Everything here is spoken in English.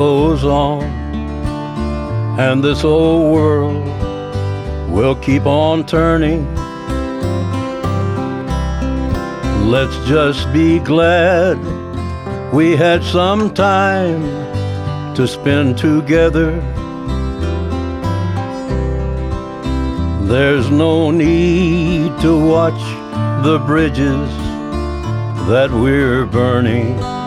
goes on, and this old world will keep on turning. Let's just be glad we had some time to spend together. There's no need to watch the bridges that we're burning.